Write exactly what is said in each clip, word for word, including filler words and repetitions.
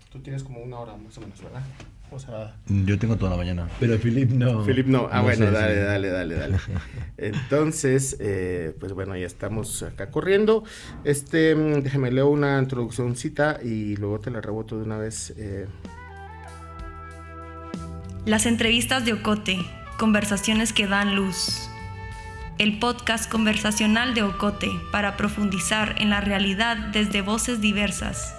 Tú tienes como una hora más o menos, ¿verdad? O sea... Yo tengo toda la mañana, pero Philip no. Philip no. Ah, no bueno, sé, dale, sí. dale, dale, dale. Entonces, eh, pues bueno, ya estamos acá corriendo. Este, déjame leo una introduccióncita y luego te la reboto de una vez. Eh. Las entrevistas de Ocote, conversaciones que dan luz. El podcast conversacional de Ocote para profundizar en la realidad desde voces diversas.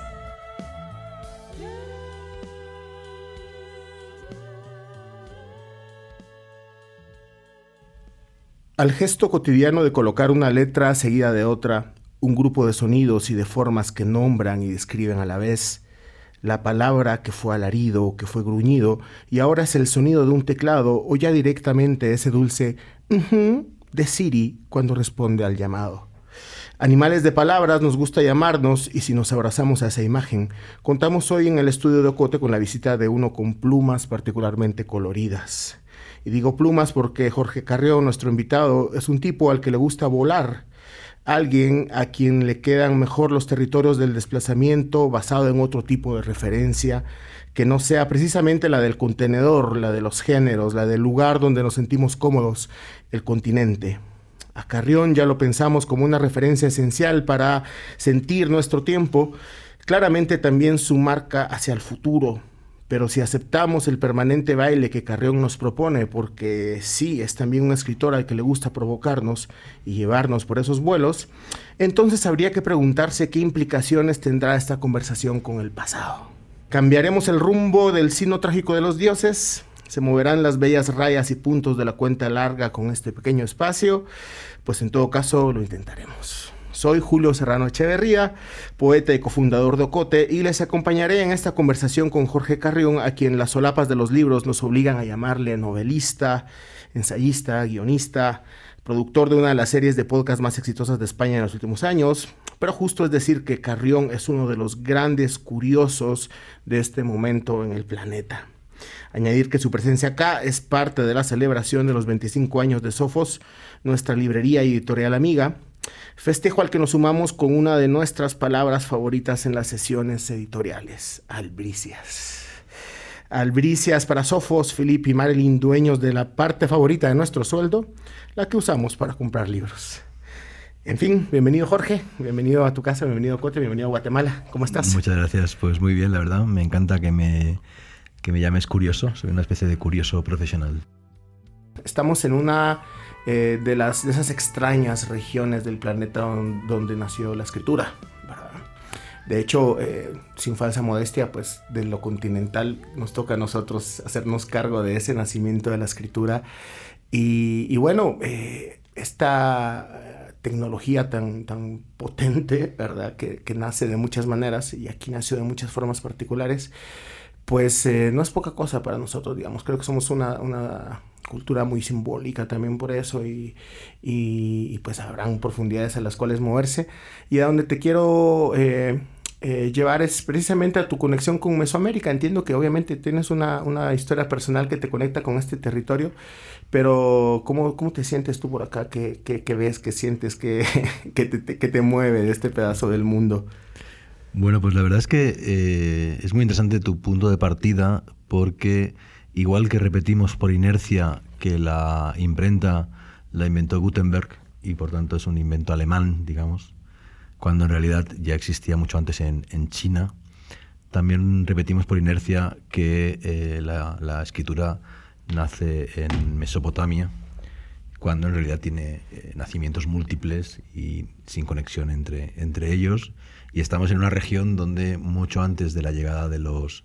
Al gesto cotidiano de colocar una letra seguida de otra, un grupo de sonidos y de formas que nombran y describen a la vez, la palabra que fue alarido, que fue gruñido, y ahora es el sonido de un teclado o ya directamente ese dulce uh-huh de Siri cuando responde al llamado. Animales de palabras nos gusta llamarnos y si nos abrazamos a esa imagen, contamos hoy en el estudio de Ocote con la visita de uno con plumas particularmente coloridas. Y digo plumas porque Jorge Carrión, nuestro invitado, es un tipo al que le gusta volar. Alguien a quien le quedan mejor los territorios del desplazamiento basado en otro tipo de referencia, que no sea precisamente la del contenedor, la de los géneros, la del lugar donde nos sentimos cómodos, el continente. A Carrión ya lo pensamos como una referencia esencial para sentir nuestro tiempo, claramente también su marca hacia el futuro. Pero si aceptamos el permanente baile que Carrión nos propone, porque sí, es también un escritor al que le gusta provocarnos y llevarnos por esos vuelos, entonces habría que preguntarse qué implicaciones tendrá esta conversación con el pasado. ¿Cambiaremos el rumbo del sino trágico de los dioses? ¿Se moverán las bellas rayas y puntos de la cuenta larga con este pequeño espacio? Pues en todo caso lo intentaremos. Soy Julio Serrano Echeverría, poeta y cofundador de Ocote, y les acompañaré en esta conversación con Jorge Carrión, a quien las solapas de los libros nos obligan a llamarle novelista, ensayista, guionista, productor de una de las series de podcast más exitosas de España en los últimos años, pero justo es decir que Carrión es uno de los grandes curiosos de este momento en el planeta. Añadir que su presencia acá es parte de la celebración de los veinticinco años de Sofos, nuestra librería y editorial amiga, festejo al que nos sumamos con una de nuestras palabras favoritas en las sesiones editoriales, albricias. Albricias para Sofos, Philip y Marilyn, dueños de la parte favorita de nuestro sueldo, la que usamos para comprar libros. En fin, bienvenido Jorge, bienvenido a tu casa, bienvenido a Ocote, bienvenido a Guatemala. ¿Cómo estás? Muchas gracias, pues muy bien, la verdad, me encanta que me, que me llames curioso, soy una especie de curioso profesional. Estamos en una eh, de, las, de esas extrañas regiones del planeta don, donde nació la escritura, ¿verdad? De hecho, eh, sin falsa modestia, pues de lo continental nos toca a nosotros hacernos cargo de ese nacimiento de la escritura. Y, y bueno, eh, esta tecnología tan, tan potente, ¿verdad? Que, que nace de muchas maneras y aquí nació de muchas formas particulares, pues eh, no es poca cosa para nosotros, digamos. Creo que somos una, una cultura muy simbólica también por eso y, y, y pues habrán profundidades a las cuales moverse. Y a donde te quiero eh, eh, llevar es precisamente a tu conexión con Mesoamérica. Entiendo que obviamente tienes una, una historia personal que te conecta con este territorio, pero ¿cómo, cómo te sientes tú por acá? ¿Qué, qué, qué ves, qué sientes, qué, qué, te, qué te mueve de este pedazo del mundo? Bueno, pues la verdad es que eh, es muy interesante tu punto de partida porque igual que repetimos por inercia que la imprenta la inventó Gutenberg y por tanto es un invento alemán, digamos, cuando en realidad ya existía mucho antes en, en China, también repetimos por inercia que eh, la, la escritura nace en Mesopotamia, cuando en realidad tiene eh, nacimientos múltiples y sin conexión entre, entre ellos. Y estamos en una región donde mucho antes de la llegada de los,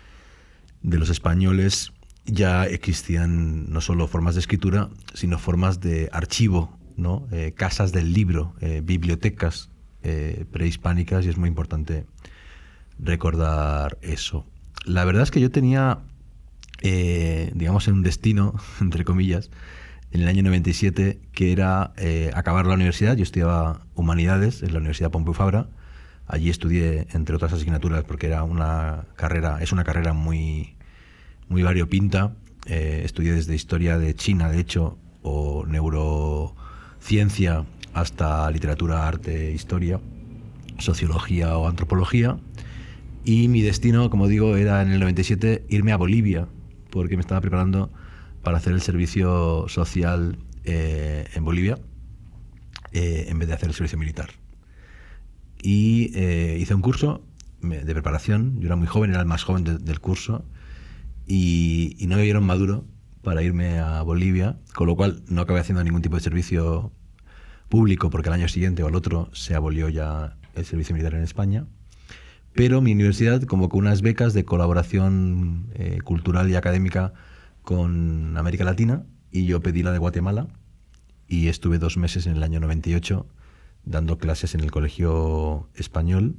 de los españoles ya existían no solo formas de escritura, sino formas de archivo, ¿no? Eh, casas del libro, eh, bibliotecas eh, prehispánicas, y es muy importante recordar eso. La verdad es que yo tenía, eh, digamos, un destino, entre comillas, en el año noventa y siete, que era eh, acabar la universidad. Yo estudiaba Humanidades en la Universidad Pompeu Fabra. Allí estudié, entre otras asignaturas, porque era una carrera, es una carrera muy, muy variopinta. Eh, estudié desde historia de China, de hecho, o neurociencia, hasta literatura, arte, historia, sociología o antropología. Y mi destino, como digo, era en el noventa y siete irme a Bolivia, porque me estaba preparando para hacer el servicio social eh, en Bolivia, eh, en vez de hacer el servicio militar. Y eh, hice un curso de preparación. Yo era muy joven, era el más joven de, del curso, y, y no me vieron maduro para irme a Bolivia, con lo cual no acabé haciendo ningún tipo de servicio público, porque al año siguiente o al otro se abolió ya el servicio militar en España. Pero mi universidad convocó unas becas de colaboración eh, cultural y académica con América Latina, y yo pedí la de Guatemala, y estuve dos meses en el año noventa y ocho dando clases en el colegio español,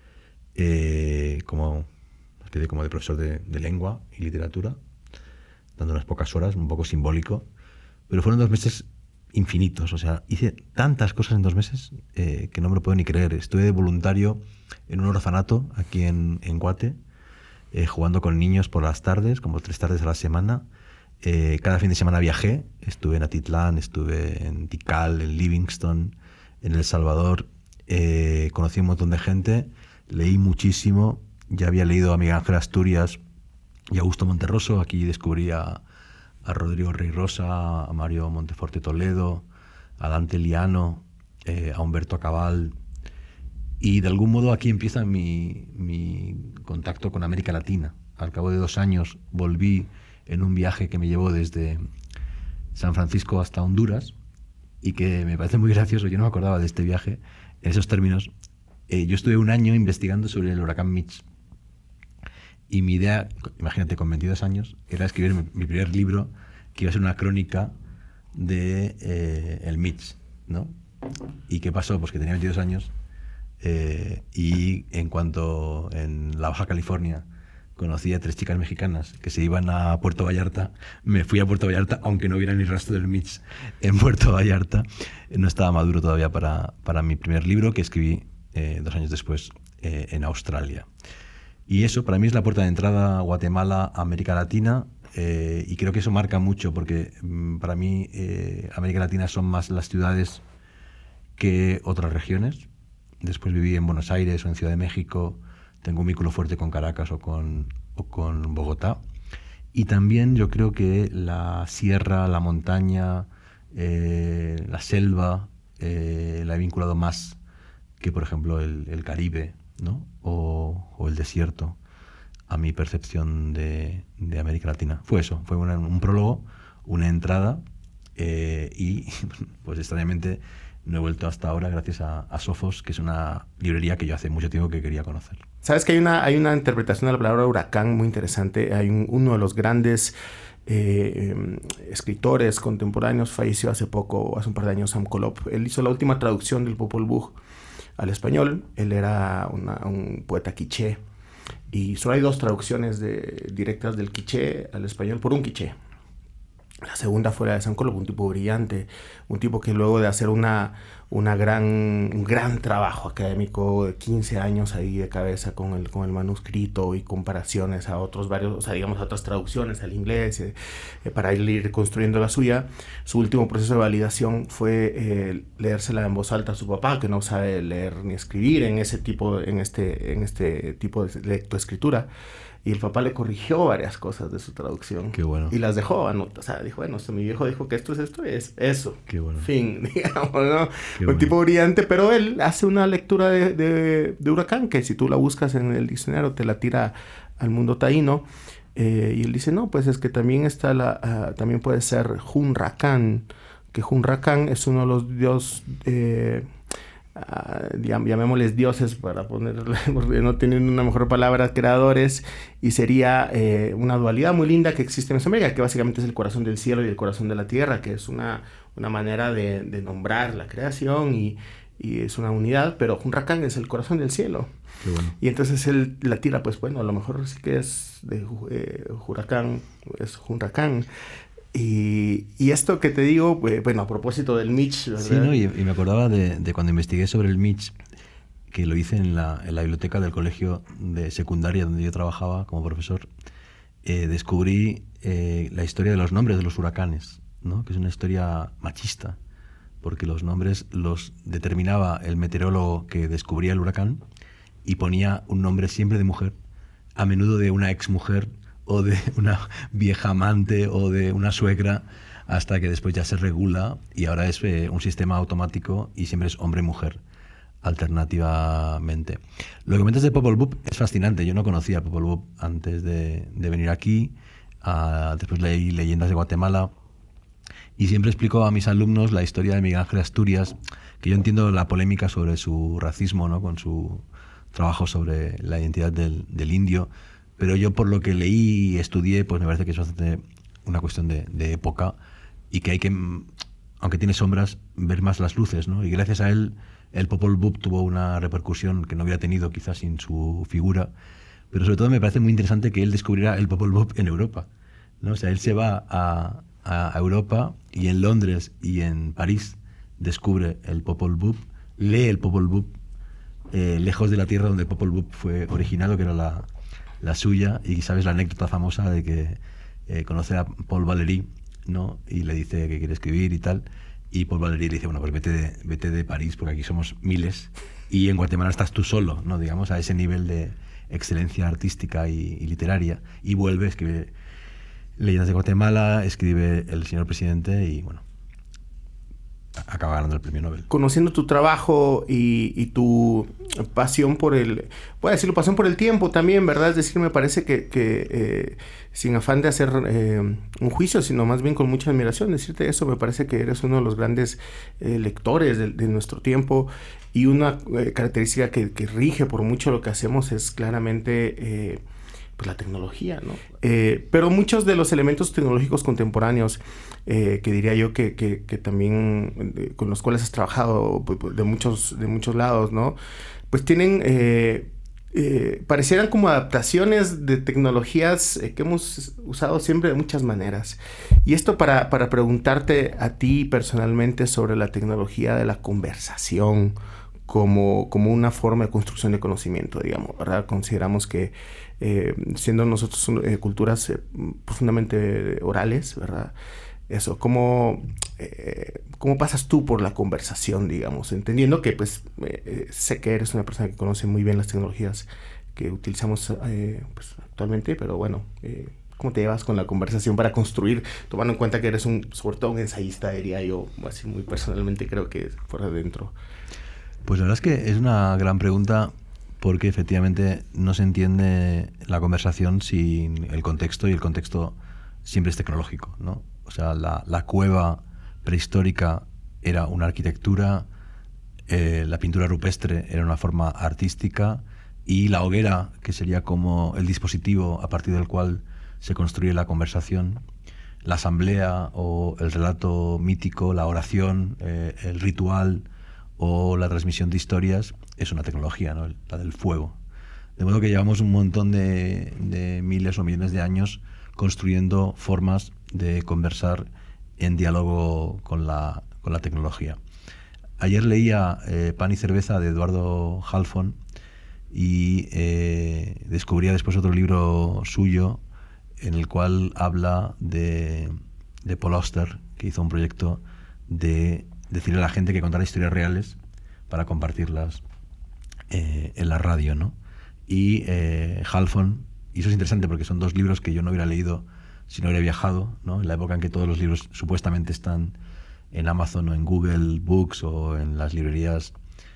eh, como una especie como de profesor de, de lengua y literatura, dando unas pocas horas, un poco simbólico, pero fueron dos meses infinitos. O sea, hice tantas cosas en dos meses eh, que no me lo puedo ni creer. Estuve de voluntario en un orfanato aquí en, en Guate, eh, jugando con niños por las tardes, como tres tardes a la semana. Eh, cada fin de semana viajé, estuve en Atitlán, estuve en Tikal, en Livingston, en El Salvador. Eh, conocí un montón de gente, leí muchísimo. Ya había leído a Miguel Ángel Asturias y a Augusto Monterroso. Aquí descubrí a, a Rodrigo Rey Rosa, a Mario Monteforte Toledo, a Dante Liano, eh, a Humberto Cabal. Y de algún modo aquí empieza mi, mi contacto con América Latina. Al cabo de dos años volví en un viaje que me llevó desde San Francisco hasta Honduras, y que me parece muy gracioso. Yo no me acordaba de este viaje en esos términos. Eh, yo estuve un año investigando sobre el huracán Mitch. Y mi idea, imagínate, con veintidós años, era escribir mi, mi primer libro, que iba a ser una crónica de eh, el Mitch, ¿no? ¿Y qué pasó? Pues que tenía veintidós años, eh, y en cuanto en la Baja California conocí a tres chicas mexicanas que se iban a Puerto Vallarta, me fui a Puerto Vallarta, aunque no hubiera ni rastro del Mitch en Puerto Vallarta. No estaba maduro todavía para, para mi primer libro, que escribí eh, dos años después eh, en Australia. Y eso para mí es la puerta de entrada a Guatemala, a América Latina, eh, y creo que eso marca mucho, porque mm, para mí eh, América Latina son más las ciudades que otras regiones. Después viví en Buenos Aires o en Ciudad de México, tengo un vínculo fuerte con Caracas o con, o con Bogotá. Y también yo creo que la sierra, la montaña, eh, la selva, eh, la he vinculado más que, por ejemplo, el, el Caribe, ¿no? O, o el desierto, a mi percepción de, de América Latina. Fue eso, fue una, un prólogo, una entrada, eh, y pues extrañamente no he vuelto hasta ahora gracias a, a Sofos, que es una librería que yo hace mucho tiempo que quería conocer. Sabes que hay una, hay una interpretación de la palabra huracán muy interesante. Hay un, uno de los grandes eh, escritores contemporáneos, falleció hace poco, hace un par de años, Sam Colop. Él hizo la última traducción del Popol Vuh al español. Él era una, un poeta quiché, y solo hay dos traducciones de, directas del quiché al español por un quiché. La segunda fue la de Sam Colop, un tipo brillante, un tipo que luego de hacer una, una gran, un gran trabajo académico de quince años ahí de cabeza con el, con el manuscrito y comparaciones a otros varios, o sea, digamos a otras traducciones al inglés, eh, eh, para ir construyendo la suya. Su último proceso de validación fue eh, leérsela en voz alta a su papá, que no sabe leer ni escribir en ese tipo, en este, en este tipo de lectoescritura. Y el papá le corrigió varias cosas de su traducción. Qué bueno. Y las dejó, anot- o sea, dijo, bueno, si mi viejo dijo que esto es esto, es eso. Qué bueno. Fin, digamos, ¿no? Qué un bueno. tipo brillante, pero él hace una lectura de, de, de huracán, que si tú la buscas en el diccionario te la tira al mundo taíno. Eh, y él dice, no, pues es que también está la, uh, también puede ser Hunracán, que Hunracán es uno de los dios... Eh, Uh, llamémosles dioses para ponerle, porque no tienen una mejor palabra, creadores, y sería eh, una dualidad muy linda que existe en Mesoamérica, que básicamente es el corazón del cielo y el corazón de la tierra, que es una, una manera de, de nombrar la creación, y, y es una unidad, pero Hunracán es el corazón del cielo. Qué bueno. Y entonces él la tira, pues bueno, a lo mejor sí que es de eh, Huracán, es Hunracán. Y, y esto que te digo, eh, bueno, a propósito del Mitch, ¿verdad? Sí, ¿no? y, y me acordaba de, de cuando investigué sobre el Mitch, que lo hice en la, en la biblioteca del colegio de secundaria donde yo trabajaba como profesor. Eh, descubrí eh, la historia de los nombres de los huracanes, ¿no? Que es una historia machista, porque los nombres los determinaba el meteorólogo que descubría el huracán, y ponía un nombre siempre de mujer, a menudo de una ex mujer o de una vieja amante o de una suegra, hasta que después ya se regula y ahora es eh, un sistema automático y siempre es hombre-mujer alternativamente. Lo que comentas de Popol Vuh es fascinante. Yo no conocía a Popol Vuh antes de, de venir aquí. Uh, después leí Leyendas de Guatemala y siempre explico a mis alumnos la historia de Miguel Ángel Asturias, que yo entiendo la polémica sobre su racismo, ¿no? Con su trabajo sobre la identidad del, del indio, pero yo por lo que leí y estudié, pues me parece que es bastante una cuestión de, de época y que hay que, aunque tiene sombras, ver más las luces, ¿no? Y gracias a él el Popol Vuh tuvo una repercusión que no hubiera tenido quizás sin su figura, pero sobre todo me parece muy interesante que él descubriera el Popol Vuh en Europa, ¿no? O sea, él se va a, a Europa y en Londres y en París descubre el Popol Vuh, lee el Popol Vuh, eh, lejos de la tierra donde el Popol Vuh fue originado, que era la, la suya, y sabes la anécdota famosa de que eh, conoce a Paul Valéry, ¿no? Y le dice que quiere escribir y tal, y Paul Valéry le dice, bueno, pues vete de, vete de París, porque aquí somos miles, y en Guatemala estás tú solo, ¿no? Digamos, a ese nivel de excelencia artística y, y literaria, y vuelve, escribe Leyendas de Guatemala, escribe El señor presidente, y bueno, acaba ganando el premio Nobel. Conociendo tu trabajo y, y tu pasión por el, voy a decirlo, pasión por el tiempo también, ¿verdad? Es decir, me parece que, que eh, sin afán de hacer eh, un juicio, sino más bien con mucha admiración, decirte eso, me parece que eres uno de los grandes eh, lectores de, de nuestro tiempo, y una eh, característica que, que rige por mucho lo que hacemos es claramente eh, pues la tecnología, ¿no? Eh, pero muchos de los elementos tecnológicos contemporáneos Eh, que diría yo que, que, que también eh, con los cuales has trabajado de muchos, de muchos lados, ¿no? Pues tienen, eh, eh, parecieran como adaptaciones de tecnologías eh, que hemos usado siempre de muchas maneras. Y esto para, para preguntarte a ti personalmente sobre la tecnología de la conversación como, como una forma de construcción de conocimiento, digamos, ¿verdad? Consideramos que eh, siendo nosotros eh, culturas eh, profundamente orales, ¿verdad? Eso, ¿cómo, eh, ¿cómo pasas tú por la conversación, digamos? Entendiendo que, pues, eh, sé que eres una persona que conoce muy bien las tecnologías que utilizamos eh, pues, actualmente, pero bueno, eh, ¿cómo te llevas con la conversación para construir, tomando en cuenta que eres un, sobre todo un ensayista, diría yo, así muy personalmente creo que por adentro? Pues la verdad es que es una gran pregunta, porque efectivamente no se entiende la conversación sin el contexto, y el contexto siempre es tecnológico, ¿no? O sea, la, la cueva prehistórica era una arquitectura, eh, la pintura rupestre era una forma artística, y la hoguera, que sería como el dispositivo a partir del cual se construye la conversación, la asamblea o el relato mítico, la oración, eh, el ritual o la transmisión de historias, es una tecnología, ¿no? La del fuego. De modo que llevamos un montón de, de miles o millones de años construyendo formas de conversar en diálogo con la, con la tecnología. Ayer leía eh, Pan y cerveza de Eduardo Halfon y eh, descubría después otro libro suyo en el cual habla de, de Paul Auster, que hizo un proyecto de decirle a la gente que contara historias reales para compartirlas eh, en la radio, ¿no? Y eh, Halfon, y eso es interesante porque son dos libros que yo no hubiera leído si no hubiera viajado, ¿no? En la época en que todos los libros supuestamente están en Amazon o en Google Books o en las librerías,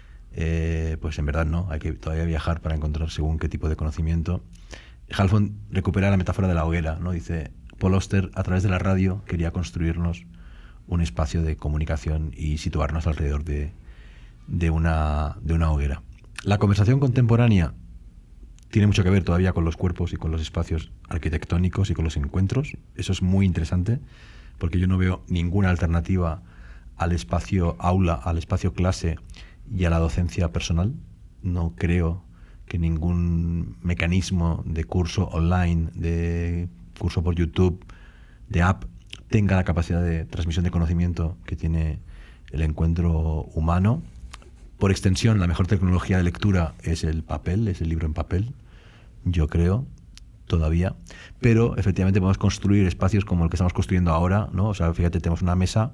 eh, pues en verdad no, hay que todavía viajar para encontrar según qué tipo de conocimiento. Halfon recupera la metáfora de la hoguera, ¿no? Dice, Paul Auster a través de la radio quería construirnos un espacio de comunicación y situarnos alrededor de, de, una, de una hoguera. La conversación contemporánea tiene mucho que ver todavía con los cuerpos y con los espacios arquitectónicos y con los encuentros. Eso es muy interesante, porque yo no veo ninguna alternativa al espacio aula, al espacio clase y a la docencia personal. No creo que ningún mecanismo de curso online, de curso por YouTube, de app, tenga la capacidad de transmisión de conocimiento que tiene el encuentro humano. Por extensión, la mejor tecnología de lectura es el papel, es el libro en papel, yo creo, todavía. Pero efectivamente podemos construir espacios como el que estamos construyendo ahora, ¿no? O sea, fíjate, tenemos una mesa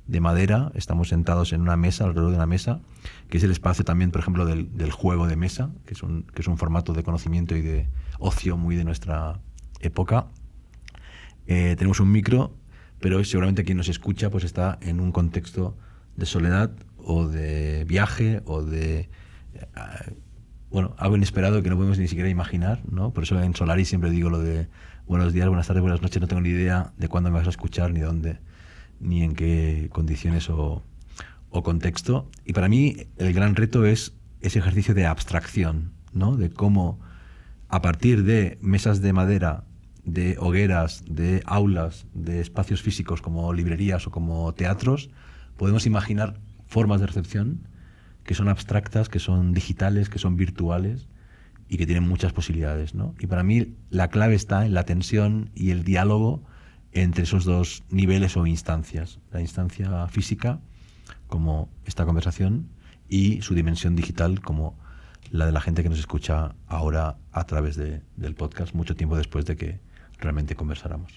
de madera, estamos sentados en una mesa, alrededor de una mesa, que es el espacio también, por ejemplo, del, del juego de mesa, que es, un, que es un formato de conocimiento y de ocio muy de nuestra época. Eh, tenemos un micro, pero seguramente quien nos escucha pues está en un contexto de soledad o de viaje o de eh, bueno, algo inesperado que no podemos ni siquiera imaginar, ¿no? Por eso en Solaris siempre digo lo de buenos días, buenas tardes, buenas noches, no tengo ni idea de cuándo me vas a escuchar, ni dónde, ni en qué condiciones o, o contexto. Y para mí el gran reto es ese ejercicio de abstracción, ¿no? De cómo a partir de mesas de madera, de hogueras, de aulas, de espacios físicos como librerías o como teatros, podemos imaginar formas de recepción que son abstractas, que son digitales, que son virtuales y que tienen muchas posibilidades, ¿no? Y para mí la clave está en la tensión y el diálogo entre esos dos niveles o instancias. La instancia física, como esta conversación, y su dimensión digital, como la de la gente que nos escucha ahora a través de, del podcast, mucho tiempo después de que realmente conversáramos.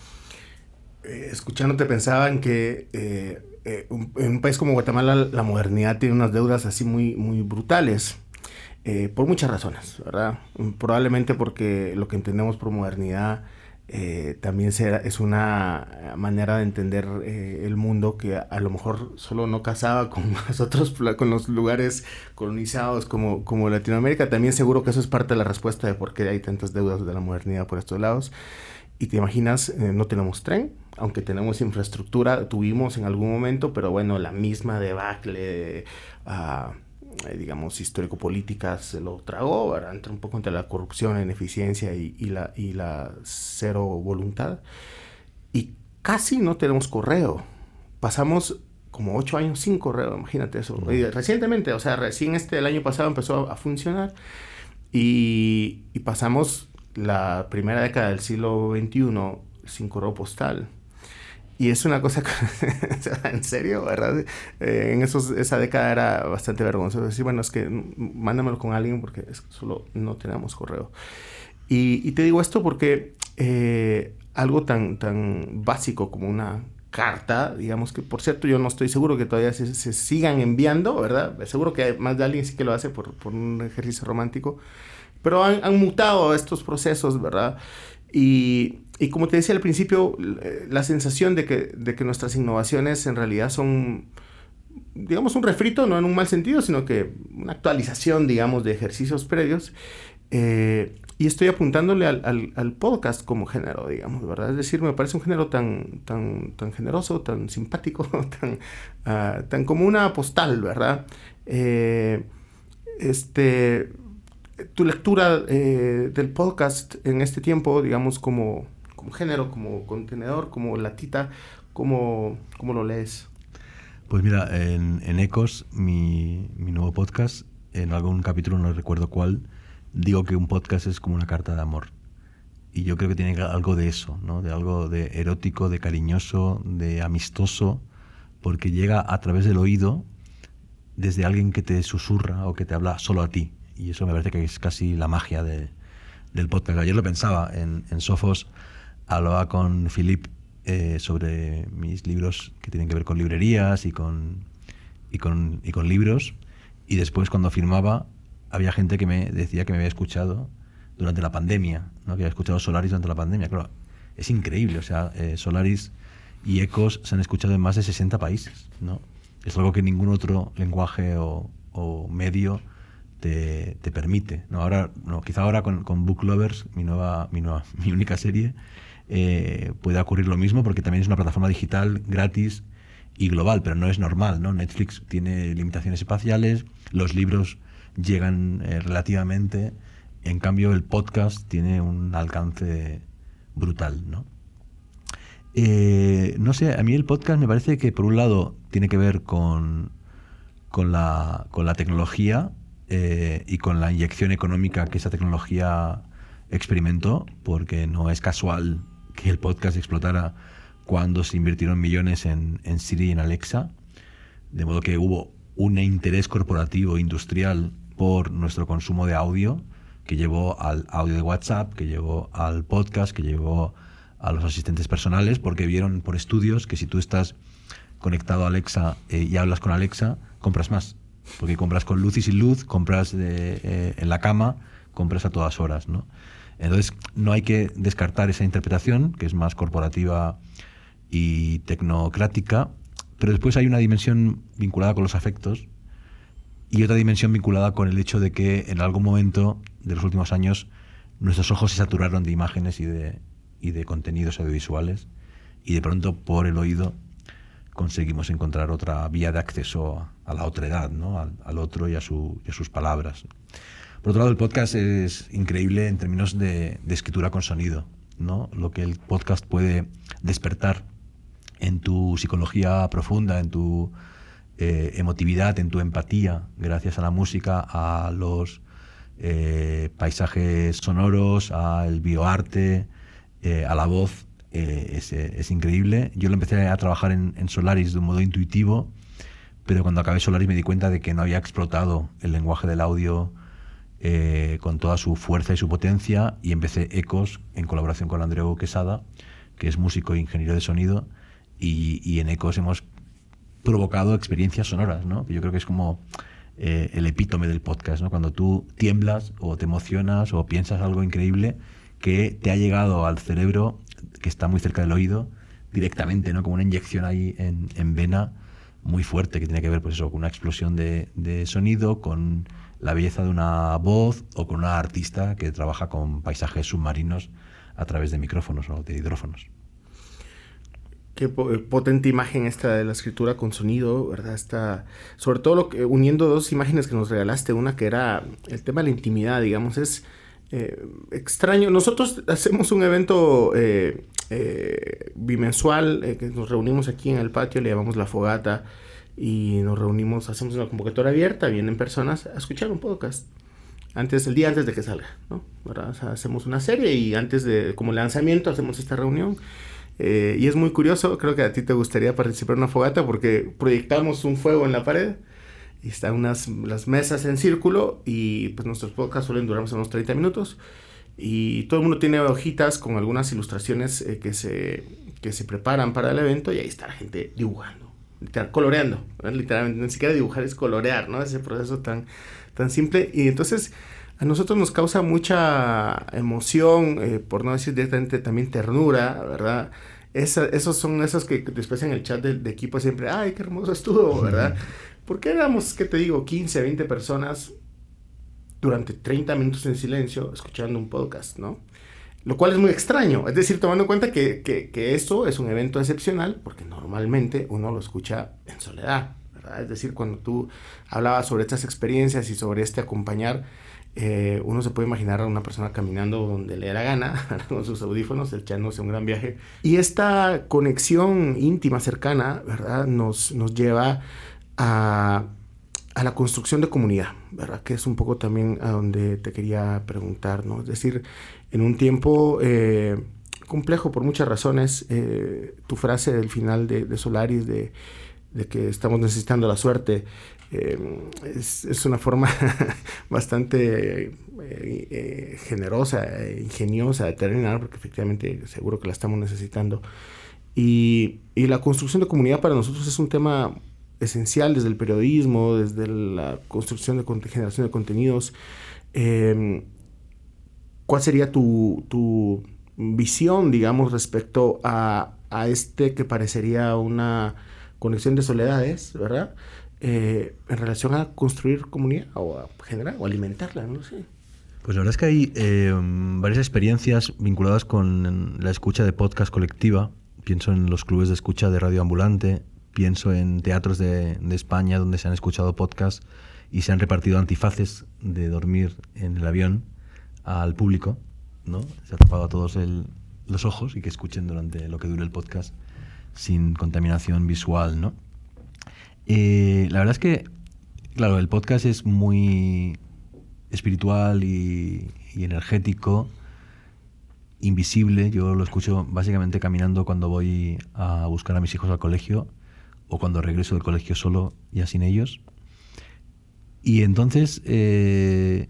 Eh, escuchándote pensaba en que eh, eh, un, en un país como Guatemala la modernidad tiene unas deudas así muy, muy brutales, eh, por muchas razones, ¿verdad? Probablemente porque lo que entendemos por modernidad eh, también será, es una manera de entender eh, el mundo que a, a lo mejor solo no casaba con los otros, con los lugares colonizados como, como Latinoamérica. También seguro que eso es parte de la respuesta de por qué hay tantas deudas de la modernidad por estos lados. Y te imaginas, eh, no tenemos tren, aunque tenemos infraestructura, tuvimos en algún momento, pero bueno, la misma debacle, uh, eh, digamos, histórico-política se lo tragó, ¿verdad? Entra un poco entre la corrupción, la ineficiencia y, y, la, y la cero voluntad. Y casi no tenemos correo. Pasamos como ocho años sin correo, imagínate eso. Mm. Y recientemente, o sea, recién este, el año pasado empezó a, a funcionar y, y pasamos la primera década del siglo veintiuno sin correo postal. Y es una cosa, en serio, ¿verdad? Eh, en esos, esa década era bastante vergonzoso decir, bueno, es que mándamelo con alguien porque es que solo no tenemos correo. Y, y te digo esto porque eh, algo tan, tan básico como una carta, digamos que, por cierto, yo no estoy seguro que todavía se, se sigan enviando, ¿verdad? Seguro que más de alguien sí que lo hace por, por un ejercicio romántico. Pero han, han mutado estos procesos, ¿verdad? Y, y como te decía al principio, la sensación de que, de que nuestras innovaciones en realidad son, digamos, un refrito, no en un mal sentido, sino que una actualización, digamos, de ejercicios previos. Eh, y estoy apuntándole al, al, al podcast como género, digamos, ¿verdad? Es decir, me parece un género tan, tan, tan generoso, tan simpático, tan, uh, tan como una postal, ¿verdad? Eh, este... Tu lectura eh, del podcast en este tiempo, digamos, como, como género, como contenedor, como latita, ¿cómo, cómo lo lees? Pues mira, en, en Ecos, mi, mi nuevo podcast, en algún capítulo, no recuerdo cuál, digo que un podcast es como una carta de amor. Y yo creo que tiene algo de eso, ¿no? De algo de erótico, de cariñoso, de amistoso, porque llega a través del oído desde alguien que te susurra o que te habla solo a ti. Y eso me parece que es casi la magia de, del podcast. Ayer lo pensaba, en, en Sofos hablaba con Philip eh, sobre mis libros que tienen que ver con librerías y con, y, con, y con libros, y después cuando firmaba había gente que me decía que me había escuchado durante la pandemia, ¿no? Que había escuchado Solaris durante la pandemia. Claro, es increíble, o sea, eh, Solaris y Ecos se han escuchado en más de sesenta países, ¿no? Es algo que ningún otro lenguaje o, o medio Te, te permite, ¿no? Ahora, no, quizá ahora con, con Book Lovers, mi nueva, mi nueva, mi única serie, eh, puede ocurrir lo mismo porque también es una plataforma digital gratis y global, pero no es normal, ¿no? Netflix tiene limitaciones espaciales, los libros llegan eh, relativamente, en cambio el podcast tiene un alcance brutal, ¿no? Eh, no sé, a mí el podcast me parece que por un lado tiene que ver con, con, la, con la tecnología, Eh, y con la inyección económica que esa tecnología experimentó, porque no es casual que el podcast explotara cuando se invirtieron millones en, en Siri y en Alexa, de modo que hubo un interés corporativo industrial por nuestro consumo de audio que llevó al audio de WhatsApp, que llevó al podcast, que llevó a los asistentes personales, porque vieron por estudios que si tú estás conectado a Alexa eh, y hablas con Alexa, compras más. Porque compras con luz y sin luz, compras de, eh, en la cama, compras a todas horas, ¿no? Entonces, no hay que descartar esa interpretación, que es más corporativa y tecnocrática, pero después hay una dimensión vinculada con los afectos y otra dimensión vinculada con el hecho de que en algún momento de los últimos años nuestros ojos se saturaron de imágenes y de, y de contenidos audiovisuales, y de pronto por el oído conseguimos encontrar otra vía de acceso a, a la otredad, ¿no? al, al otro y a, su, y a sus palabras. Por otro lado, el podcast es increíble en términos de, de escritura con sonido, ¿no? Lo que el podcast puede despertar en tu psicología profunda, en tu eh, emotividad, en tu empatía, gracias a la música, a los eh, paisajes sonoros, al bioarte, eh, a la voz. Eh, es, es increíble. Yo lo empecé a trabajar en, en Solaris de un modo intuitivo, pero cuando acabé Solaris me di cuenta de que no había explotado el lenguaje del audio eh, con toda su fuerza y su potencia, y empecé Ecos en colaboración con Andreu Quesada, que es músico e ingeniero de sonido, y, y en Ecos hemos provocado experiencias sonoras, ¿no? Yo creo que es como eh, el epítome del podcast, ¿no? Cuando tú tiemblas o te emocionas o piensas algo increíble que te ha llegado al cerebro, que está muy cerca del oído, directamente, ¿no? Como una inyección ahí en, en vena muy fuerte, que tiene que ver, pues eso, con una explosión de, de sonido, con la belleza de una voz, o con una artista que trabaja con paisajes submarinos a través de micrófonos o de hidrófonos. Qué potente imagen esta de la escritura con sonido, ¿verdad? Está, sobre todo lo que, uniendo dos imágenes que nos regalaste, una que era el tema de la intimidad, digamos, es eh, extraño. Nosotros hacemos un evento eh, eh, bimensual, eh, que nos reunimos aquí en el patio, le llamamos La Fogata, y nos reunimos, hacemos una convocatoria abierta, vienen personas a escuchar un podcast. Antes, el día antes de que salga, ¿no? ¿Verdad? O sea, hacemos una serie y antes de, como lanzamiento, hacemos esta reunión. Eh, y es muy curioso, creo que a ti te gustaría participar en una fogata porque proyectamos un fuego en la pared y están unas las mesas en círculo, y pues nuestros podcasts suelen durar unos treinta minutos, y todo el mundo tiene hojitas con algunas ilustraciones eh, que, se, que se preparan para el evento, y ahí está la gente dibujando, literal, coloreando, ¿no? Literalmente, ni siquiera dibujar es colorear, ¿no? Ese proceso tan, tan simple. Y entonces a nosotros nos causa mucha emoción, eh, por no decir directamente también ternura, ¿verdad? Esa, esos son esos que después en el chat de, de equipo siempre, ¡ay, qué hermoso estuvo!, ¿verdad? Porque éramos, ¿qué te digo?, quince, veinte personas durante treinta minutos en silencio escuchando un podcast, ¿no? Lo cual es muy extraño, es decir, tomando en cuenta que, que, que esto es un evento excepcional, porque normalmente uno lo escucha en soledad, ¿verdad? Es decir, cuando tú hablabas sobre estas experiencias y sobre este acompañar, Eh, uno se puede imaginar a una persona caminando donde le dé la gana, con sus audífonos, echándose un gran viaje. Y esta conexión íntima, cercana, ¿verdad?, nos, nos lleva a, a la construcción de comunidad, ¿verdad?, que es un poco también a donde te quería preguntar, ¿no? Es decir, en un tiempo eh, complejo por muchas razones, eh, tu frase del final de, de Solaris, de, de que estamos necesitando la suerte, Eh, es, es una forma bastante eh, eh, generosa e ingeniosa de terminar, porque efectivamente seguro que la estamos necesitando. Y, y la construcción de comunidad para nosotros es un tema esencial desde el periodismo, desde la construcción de generación de contenidos. Eh, ¿Cuál sería tu, tu visión, digamos, respecto a, a este que parecería una conexión de soledades, ¿verdad?, Eh, en relación a construir comunidad o a generar o alimentarla, no sé? Pues la verdad es que hay eh, varias experiencias vinculadas con la escucha de podcast colectiva. Pienso en los clubes de escucha de Radio Ambulante, pienso en teatros de, de España donde se han escuchado podcasts y se han repartido antifaces de dormir en el avión al público, ¿no? Se ha tapado a todos el, los ojos y que escuchen durante lo que dure el podcast sin contaminación visual, ¿no? Eh, la verdad es que, claro, el podcast es muy espiritual y, y energético, invisible. Yo lo escucho básicamente caminando cuando voy a buscar a mis hijos al colegio o cuando regreso del colegio solo, ya sin ellos. Y entonces eh,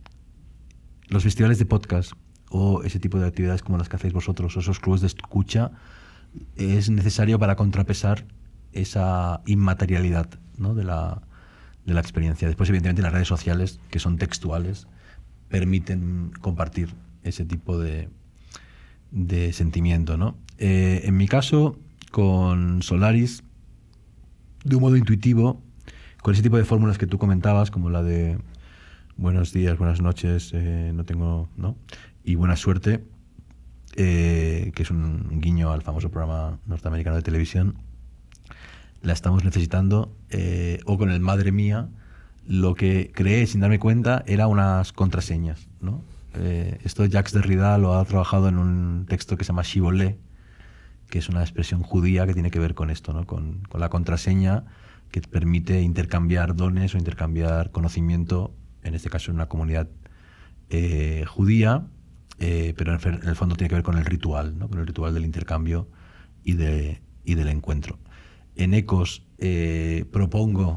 los festivales de podcast o ese tipo de actividades como las que hacéis vosotros, o esos clubes de escucha, es necesario para contrapesar esa inmaterialidad, ¿no? de, la, de la experiencia. Después, evidentemente, las redes sociales, que son textuales, permiten compartir ese tipo de, de sentimiento, ¿no? Eh, en mi caso, con Solaris, de un modo intuitivo, con ese tipo de fórmulas que tú comentabas, como la de buenos días, buenas noches, eh, no tengo, ¿no? Y buena suerte, eh, que es un guiño al famoso programa norteamericano de televisión, la estamos necesitando, eh, o con el madre mía, lo que creé sin darme cuenta era unas contraseñas, ¿no? Eh, esto Jacques Derrida lo ha trabajado en un texto que se llama Shibboleth, que es una expresión judía que tiene que ver con esto, ¿no? con, con la contraseña que permite intercambiar dones o intercambiar conocimiento, en este caso en una comunidad eh, judía, eh, pero en, en el fondo tiene que ver con el ritual, ¿no? Con el ritual del intercambio y, de, y del encuentro. En Ecos eh, propongo,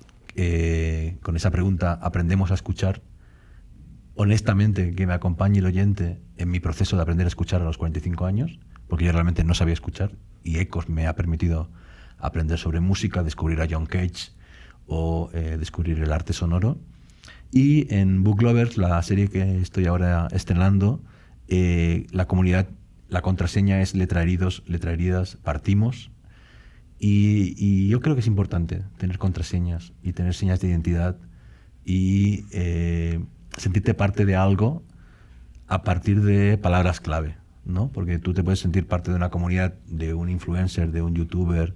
eh, con esa pregunta, ¿aprendemos a escuchar? Honestamente, que me acompañe el oyente en mi proceso de aprender a escuchar a los cuarenta y cinco años, porque yo realmente no sabía escuchar, y Ecos me ha permitido aprender sobre música, descubrir a John Cage o eh, descubrir el arte sonoro. Y en Book Lovers, la serie que estoy ahora estrenando, eh, la comunidad, la contraseña es letra heridos, letra heridas, partimos. Y, y yo creo que es importante tener contraseñas y tener señas de identidad y eh, sentirte parte de algo a partir de palabras clave, ¿no? Porque tú te puedes sentir parte de una comunidad, de un influencer, de un youtuber,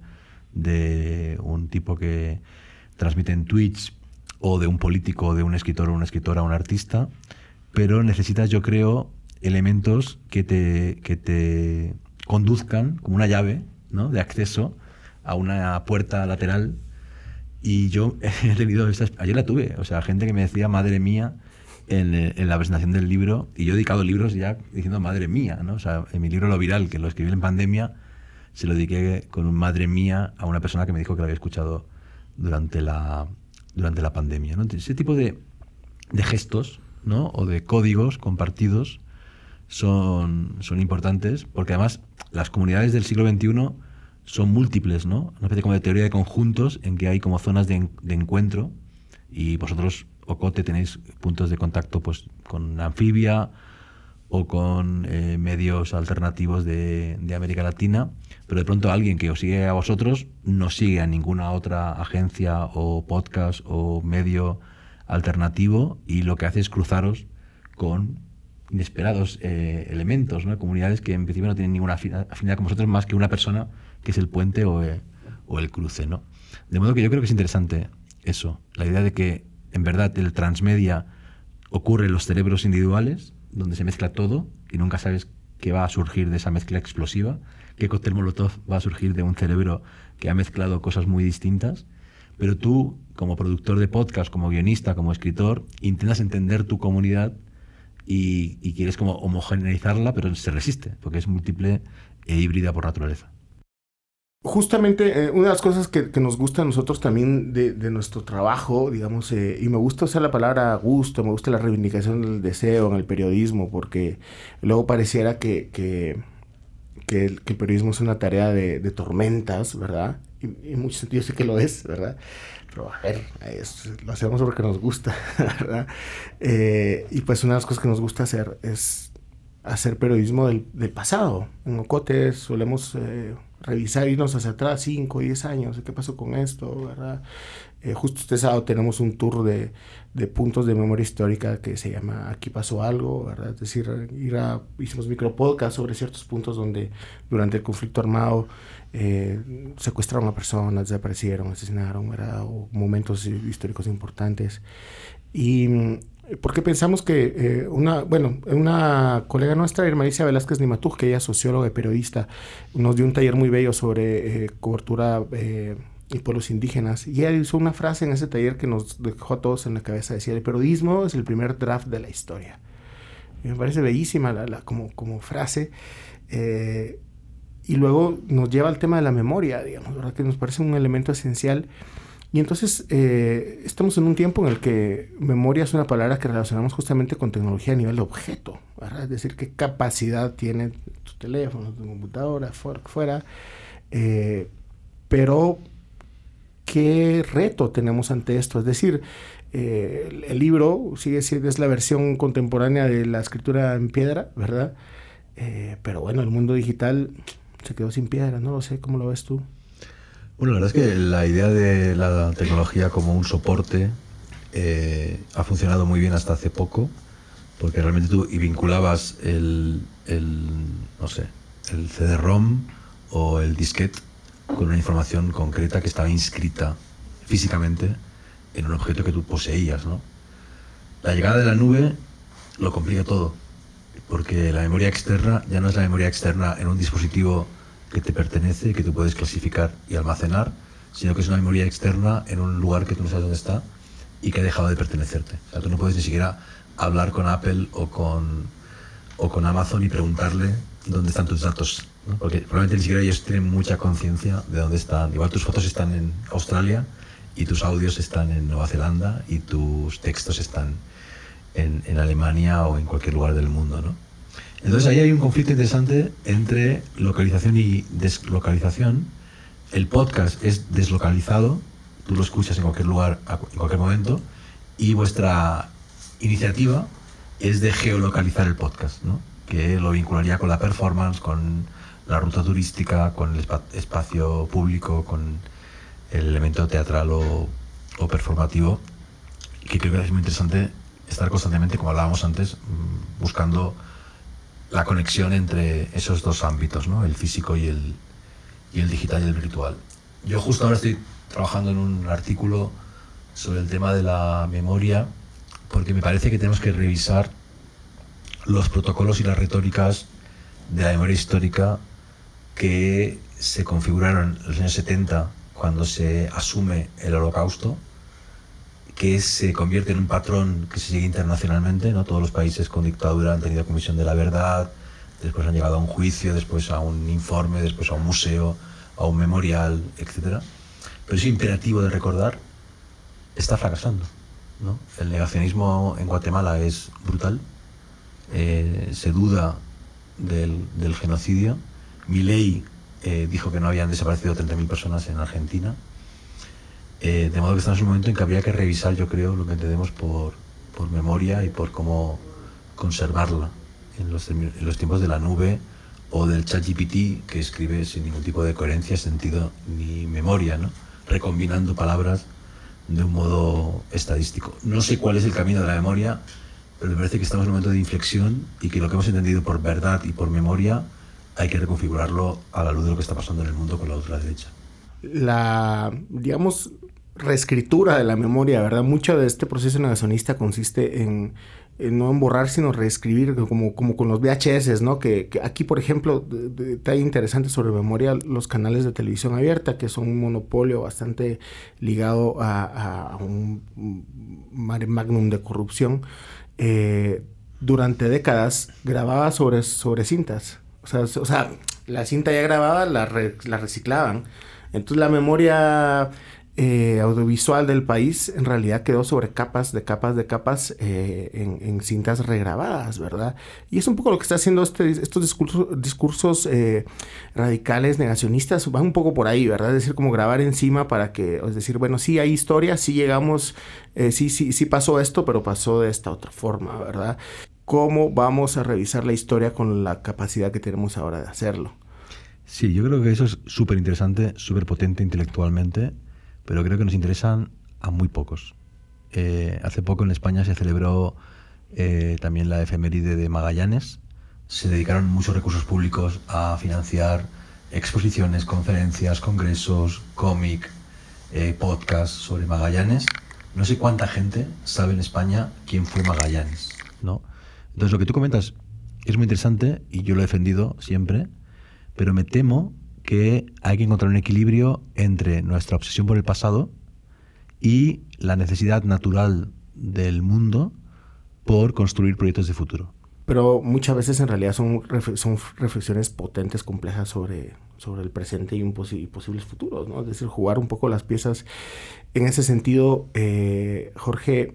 de un tipo que transmite en Twitch, o de un político, de un escritor o una escritora, un artista, pero necesitas, yo creo, elementos que te, que te conduzcan como una llave, ¿no? De acceso a una puerta lateral. Y yo he tenido estas, ayer la tuve, o sea, gente que me decía madre mía en, en la presentación del libro, y yo he dedicado libros ya diciendo madre mía, ¿no? O sea, en mi libro Lo Viral, que lo escribí en pandemia, se lo dediqué con un madre mía a una persona que me dijo que lo había escuchado durante la, durante la pandemia, ¿no? Entonces, ese tipo de, de gestos, ¿no? O de códigos compartidos son, son importantes, porque además las comunidades del siglo veintiuno son múltiples, ¿no? Una especie como de teoría de conjuntos en que hay como zonas de, de encuentro, y vosotros, Ocote, tenéis puntos de contacto pues con Amphibia o con eh, medios alternativos de, de América Latina, pero de pronto alguien que os sigue a vosotros no sigue a ninguna otra agencia o podcast o medio alternativo, y lo que hace es cruzaros con inesperados eh, elementos, ¿no? Comunidades que en principio no tienen ninguna afinidad con vosotros más que una persona que es el puente o, eh, o el cruce, ¿no? De modo que yo creo que es interesante eso, la idea de que en verdad el transmedia ocurre en los cerebros individuales, donde se mezcla todo y nunca sabes qué va a surgir de esa mezcla explosiva, qué cóctel molotov va a surgir de un cerebro que ha mezclado cosas muy distintas, pero tú, como productor de podcast, como guionista, como escritor, intentas entender tu comunidad y, y quieres como homogeneizarla, pero se resiste, porque es múltiple e híbrida por naturaleza. Justamente, eh, una de las cosas que, que nos gusta a nosotros también de, de nuestro trabajo, digamos, eh, y me gusta usar la palabra gusto, me gusta la reivindicación del deseo en el periodismo, porque luego pareciera que, que, que, el, que el periodismo es una tarea de, de tormentas, ¿verdad? Y, y en muchos sentidos sí que lo es, ¿verdad? Pero a ver, es, lo hacemos porque nos gusta, ¿verdad? Eh, y pues una de las cosas que nos gusta hacer es hacer periodismo del, del pasado. En Ocote solemos eh, revisar, irnos hacia atrás, cinco, diez años, ¿qué pasó con esto? ¿Verdad? Eh, justo este sábado tenemos un tour de, de puntos de memoria histórica que se llama Aquí pasó algo, ¿verdad? Es decir, ir a, hicimos micropodcast sobre ciertos puntos donde durante el conflicto armado eh, secuestraron a personas, desaparecieron, asesinaron, ¿verdad? O momentos históricos importantes. Y porque pensamos que eh, una, bueno, una colega nuestra, Irma Alicia Velázquez Nimatug, que ella es socióloga y periodista, nos dio un taller muy bello sobre eh, cobertura eh, y pueblos indígenas, y ella hizo una frase en ese taller que nos dejó a todos en la cabeza. Decía: el periodismo es el primer draft de la historia. Y me parece bellísima la, la, como, como frase, eh, y luego nos lleva al tema de la memoria, digamos, ¿verdad? Que nos parece un elemento esencial. Y entonces eh, estamos en un tiempo en el que memoria es una palabra que relacionamos justamente con tecnología a nivel de objeto, ¿verdad? Es decir, qué capacidad tiene tu teléfono, tu computadora, fuera, fuera. Eh, pero ¿qué reto tenemos ante esto? Es decir, eh, el, el libro sigue siendo es la versión contemporánea de la escritura en piedra, ¿verdad? Eh, pero bueno, el mundo digital se quedó sin piedra, no lo sé, ¿cómo lo ves tú? Bueno, la verdad es que la idea de la tecnología como un soporte eh, ha funcionado muy bien hasta hace poco, porque realmente tú y vinculabas el, el, no sé, el C D ROM o el disquete con una información concreta que estaba inscrita físicamente en un objeto que tú poseías, ¿no? La llegada de la nube lo complica todo, porque la memoria externa ya no es la memoria externa en un dispositivo que te pertenece, que tú puedes clasificar y almacenar, sino que es una memoria externa en un lugar que tú no sabes dónde está y que ha dejado de pertenecerte. O sea, tú no puedes ni siquiera hablar con Apple o con, o con Amazon y preguntarle dónde están tus datos, ¿no? Porque probablemente ni siquiera ellos tienen mucha conciencia de dónde están. Igual tus fotos están en Australia y tus audios están en Nueva Zelanda y tus textos están en, en Alemania o en cualquier lugar del mundo, ¿no? Entonces ahí hay un conflicto interesante entre localización y deslocalización. El podcast es deslocalizado, tú lo escuchas en cualquier lugar, en cualquier momento, y vuestra iniciativa es de geolocalizar el podcast, ¿no? Que lo vincularía con la performance, con la ruta turística, con el espacio público, con el elemento teatral o, o performativo, que creo que es muy interesante estar constantemente, como hablábamos antes, buscando la conexión entre esos dos ámbitos, ¿no? El físico y el, y el digital y el virtual. Yo justo ahora estoy trabajando en un artículo sobre el tema de la memoria, porque me parece que tenemos que revisar los protocolos y las retóricas de la memoria histórica que se configuraron en los años setenta, cuando se asume el Holocausto, que se convierte en un patrón que se sigue internacionalmente, ¿no? Todos los países con dictadura han tenido comisión de la verdad, después han llegado a un juicio, después a un informe, después a un museo, a un memorial, etcétera. Pero ese imperativo de recordar está fracasando, ¿no? El negacionismo en Guatemala es brutal, eh, se duda del, del genocidio. Milei eh, dijo que no habían desaparecido treinta mil personas en Argentina. Eh, de modo que estamos en un momento en que habría que revisar, yo creo, lo que entendemos por, por memoria y por cómo conservarla en los, en los tiempos de la nube o del ChatGPT, que escribe sin ningún tipo de coherencia, sentido ni memoria, ¿no? Recombinando palabras de un modo estadístico. No sé cuál es el camino de la memoria, pero me parece que estamos en un momento de inflexión y que lo que hemos entendido por verdad y por memoria hay que reconfigurarlo a la luz de lo que está pasando en el mundo con la ultraderecha. La, digamos, reescritura de la memoria, ¿verdad? Mucho de este proceso negacionista consiste en, en no en borrar, sino reescribir, como, como con los V H S, ¿no? Que, que aquí, por ejemplo, detalle interesante sobre memoria, los canales de televisión abierta, que son un monopolio bastante ligado a, a un mare magnum de corrupción, eh, durante décadas grababa sobre, sobre cintas. O sea, o sea, la cinta ya grabada la, re, la reciclaban. Entonces la memoria eh, audiovisual del país en realidad quedó sobre capas de capas de capas eh, en, en cintas regrabadas, ¿verdad? Y es un poco lo que está haciendo este, estos discursos, discursos eh, radicales, negacionistas, van un poco por ahí, ¿verdad? Es decir, como grabar encima para que, es decir, bueno, sí hay historia, sí llegamos, eh, sí, sí, sí pasó esto, pero pasó de esta otra forma, ¿verdad? ¿Cómo vamos a revisar la historia con la capacidad que tenemos ahora de hacerlo? Sí, yo creo que eso es súper interesante, súper potente intelectualmente, pero creo que nos interesan a muy pocos. Eh, hace poco en España se celebró eh, también la efeméride de Magallanes. Se dedicaron muchos recursos públicos a financiar exposiciones, conferencias, congresos, cómic, eh, podcast sobre Magallanes. No sé cuánta gente sabe en España quién fue Magallanes, ¿no? Entonces lo que tú comentas es muy interesante y yo lo he defendido siempre, pero me temo que hay que encontrar un equilibrio entre nuestra obsesión por el pasado y la necesidad natural del mundo por construir proyectos de futuro. Pero muchas veces en realidad son, ref- son reflexiones potentes, complejas sobre, sobre el presente y, un posi- y posibles futuros, ¿no? Es decir, jugar un poco las piezas. En ese sentido, eh, Jorge,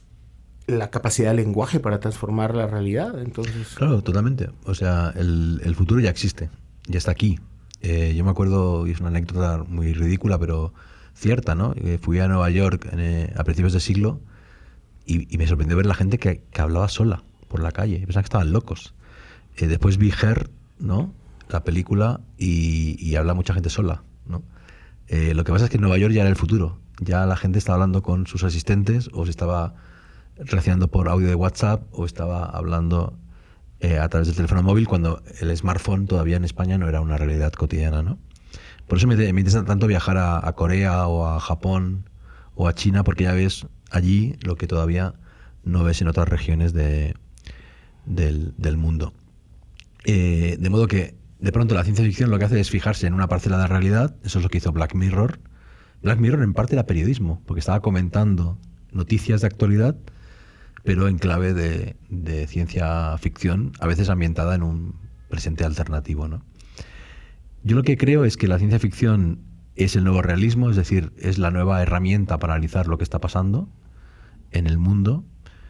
la capacidad del lenguaje para transformar la realidad, entonces... Claro, totalmente. O sea, el, el futuro ya existe, ya está aquí. Eh, yo me acuerdo, y es una anécdota muy ridícula, pero cierta, ¿no? Eh, fui a Nueva York en, eh, a principios de siglo y, y me sorprendió ver la gente que, que hablaba sola por la calle. Pensaba que estaban locos. Eh, después vi Her, ¿no? La película, y, y habla mucha gente sola, ¿no? Eh, lo que pasa es que en Nueva York ya era el futuro. Ya la gente estaba hablando con sus asistentes, o se estaba relacionando por audio de WhatsApp, o estaba hablando eh, a través del teléfono móvil, cuando el smartphone todavía en España no era una realidad cotidiana, ¿no? Por eso me, me interesa tanto viajar a, a Corea o a Japón o a China, porque ya ves allí lo que todavía no ves en otras regiones de, del, del mundo. Eh, de modo que de pronto la ciencia ficción lo que hace es fijarse en una parcela de la realidad. Eso es lo que hizo Black Mirror. Black Mirror en parte era periodismo, porque estaba comentando noticias de actualidad, pero en clave de, de ciencia ficción, a veces ambientada en un presente alternativo, ¿no? Yo lo que creo es que la ciencia ficción es el nuevo realismo, es decir, es la nueva herramienta para analizar lo que está pasando en el mundo.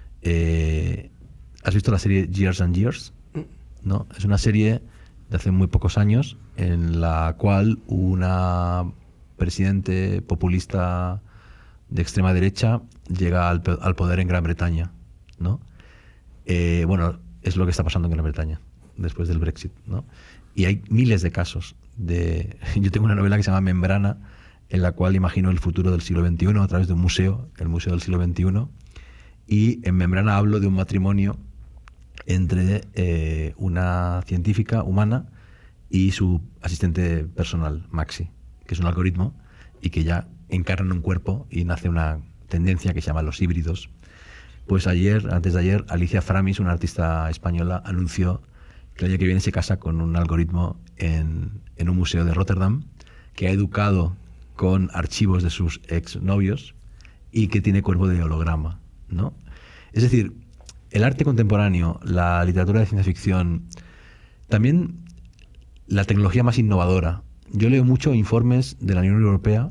Eh, ¿Has visto la serie Years and Years? ¿No? Es una serie de hace muy pocos años en la cual una presidente populista de extrema derecha llega al, al poder en Gran Bretaña, ¿no? Eh, bueno, es lo que está pasando en Gran Bretaña después del Brexit, ¿no? Y hay miles de casos. De... Yo tengo una novela que se llama Membrana, en la cual imagino el futuro del siglo veintiuno a través de un museo, el Museo del siglo veintiuno, y en Membrana hablo de un matrimonio entre eh, una científica humana y su asistente personal, Maxi, que es un algoritmo y que ya encarna un cuerpo y nace una tendencia que se llama los híbridos. Pues ayer, antes de ayer, Alicia Framis, una artista española, anunció que el año que viene se casa con un algoritmo en, en un museo de Rotterdam, que ha educado con archivos de sus exnovios y que tiene cuerpo de holograma, ¿no? Es decir, el arte contemporáneo, la literatura de ciencia ficción, también la tecnología más innovadora. Yo leo mucho informes de la Unión Europea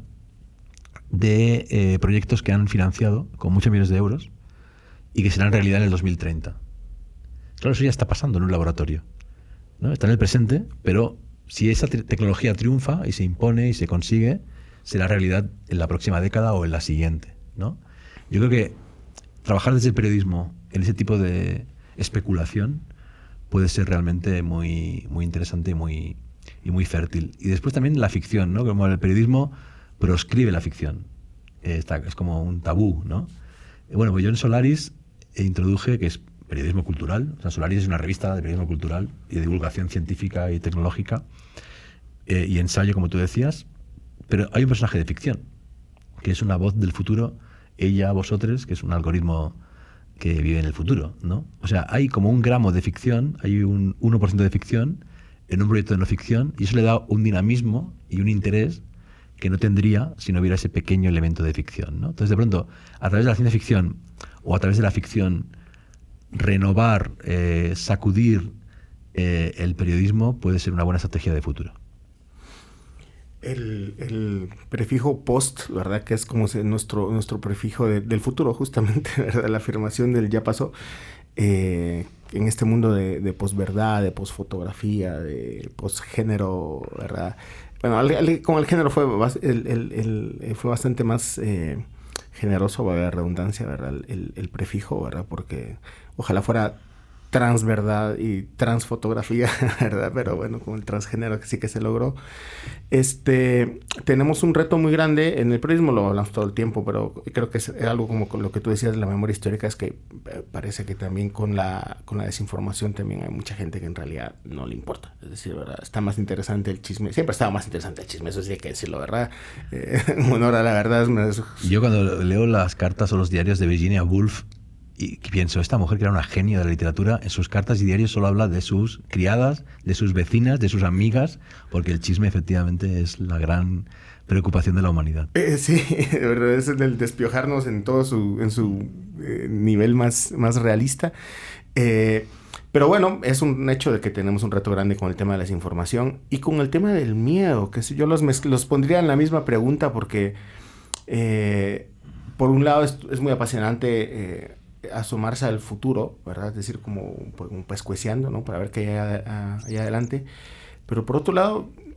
de eh, proyectos que han financiado con muchos millones de euros y que serán realidad en el dos mil treinta. Claro, eso ya está pasando en un laboratorio, ¿no? Está en el presente, pero si esa te- tecnología triunfa y se impone y se consigue, será realidad en la próxima década o en la siguiente, ¿no? Yo creo que trabajar desde el periodismo en ese tipo de especulación puede ser realmente muy, muy interesante y muy, y muy fértil. Y después también la ficción, ¿no? Como el periodismo proscribe la ficción. Eh, está, es como un tabú, ¿no? Eh, bueno, pues yo en Solaris eh, introduje que es periodismo cultural. O sea, Solaris es una revista de periodismo cultural y de divulgación científica y tecnológica eh, y ensayo, como tú decías. Pero hay un personaje de ficción, que es una voz del futuro, ella, vosotros, que es un algoritmo que vive en el futuro, ¿no? O sea, hay como un gramo de ficción, hay un uno por ciento de ficción en un proyecto de no ficción, y eso le da un dinamismo y un interés que no tendría si no hubiera ese pequeño elemento de ficción, ¿no? Entonces, de pronto, a través de la ciencia ficción o a través de la ficción, renovar, eh, sacudir eh, el periodismo puede ser una buena estrategia de futuro. El, el prefijo post, ¿verdad? Que es como se, nuestro, nuestro prefijo de, del futuro, justamente, ¿verdad? La afirmación del ya pasó. Eh, en este mundo de, de posverdad, de posfotografía, de posgénero, ¿verdad? Bueno, al, al, con el género fue, el, el, el, fue bastante más eh, generoso, va a haber redundancia, ¿verdad? El, el prefijo, ¿verdad? Porque ojalá fuera transverdad y transfotografía, ¿verdad? Pero bueno, con el transgénero que sí que se logró. Este, tenemos un reto muy grande en el periodismo, lo hablamos todo el tiempo, pero creo que es algo como con lo que tú decías de la memoria histórica, es que parece que también con la, con la desinformación también hay mucha gente que en realidad no le importa. Es decir, ¿verdad? Está más interesante el chisme, siempre estaba más interesante el chisme, eso sí hay que decirlo, ¿verdad? Eh, en honor a la verdad. Es... Yo cuando leo las cartas o los diarios de Virginia Woolf, y pienso, esta mujer que era una genia de la literatura, en sus cartas y diarios solo habla de sus criadas, de sus vecinas, de sus amigas, porque el chisme efectivamente es la gran preocupación de la humanidad. Eh, sí, de verdad, es el despiojarnos en todo su, en su eh, nivel más, más realista. Eh, pero bueno, es un hecho de que tenemos un reto grande con el tema de la desinformación y con el tema del miedo, que yo los, mezcl- los pondría en la misma pregunta porque, eh, por un lado, es, es muy apasionante eh, asomarse al futuro, ¿verdad? Es decir, como un pescueciando, ¿no? Para ver qué hay allá, allá adelante. Pero por otro lado,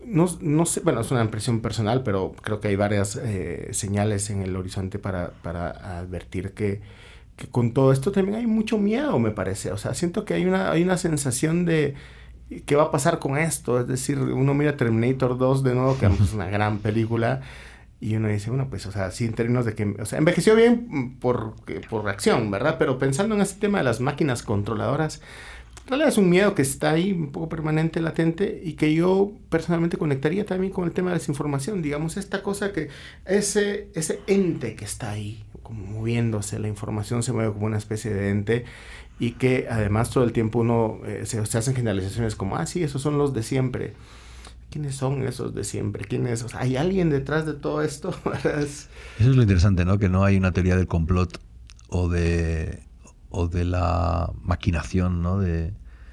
no, no sé, bueno, es una impresión personal, pero creo que hay varias eh, señales en el horizonte para, para advertir que, que con todo esto también hay mucho miedo, me parece. O sea, siento que hay una, hay una sensación de qué va a pasar con esto. Es decir, uno mira Terminator dos de nuevo, que es una gran película, y uno dice, bueno, pues, o sea, sí, en términos de que, o sea, envejeció bien por, por reacción, ¿verdad? Pero pensando en este tema de las máquinas controladoras, en realidad es un miedo que está ahí un poco permanente, latente, y que yo personalmente conectaría también con el tema de la desinformación. Digamos, esta cosa que ese, ese ente que está ahí, como moviéndose, la información se mueve como una especie de ente, y que además todo el tiempo uno eh, se, se hacen generalizaciones como, ah, sí, esos son los de siempre. ¿Quiénes son esos de siempre? ¿Quiénes? O sea, ¿hay alguien detrás de todo esto? Eso es lo interesante, ¿no? Que no hay una teoría del complot o de... o de la maquinación, ¿no? de,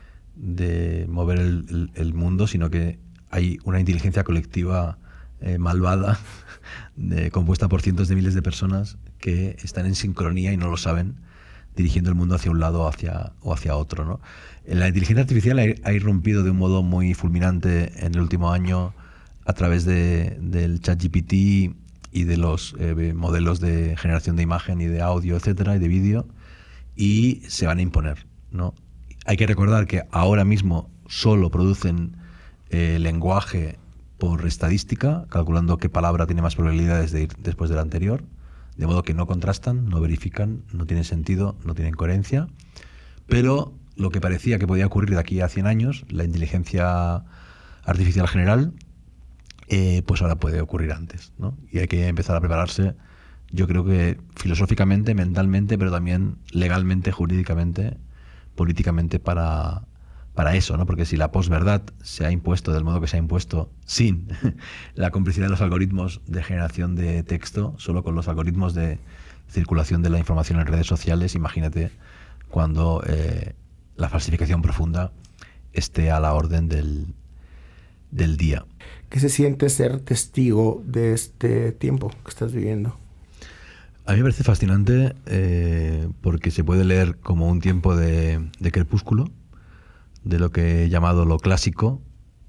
de mover el, el, el mundo, sino que hay una inteligencia colectiva eh, malvada, de, compuesta por cientos de miles de personas que están en sincronía y no lo saben, dirigiendo el mundo hacia un lado hacia, o hacia otro, ¿no? La inteligencia artificial ha, ha irrumpido de un modo muy fulminante en el último año a través de, del ChatGPT y de los eh, modelos de generación de imagen y de audio, etcétera, y de vídeo, y se van a imponer, ¿no? Hay que recordar que ahora mismo solo producen eh, lenguaje por estadística, calculando qué palabra tiene más probabilidades de ir después de la anterior, de modo que no contrastan, no verifican, no tienen sentido, no tienen coherencia. Pero lo que parecía que podía ocurrir de aquí a cien años, la inteligencia artificial general, eh, pues ahora puede ocurrir antes, ¿no? Y hay que empezar a prepararse, yo creo que filosóficamente, mentalmente, pero también legalmente, jurídicamente, políticamente para, para eso, ¿no? Porque si la posverdad se ha impuesto del modo que se ha impuesto sin la complicidad de los algoritmos de generación de texto, solo con los algoritmos de circulación de la información en redes sociales, imagínate cuando eh, la falsificación profunda esté a la orden del, del día. ¿Qué se siente ser testigo de este tiempo que estás viviendo? A mí me parece fascinante eh, porque se puede leer como un tiempo de, de crepúsculo, de lo que he llamado lo clásico,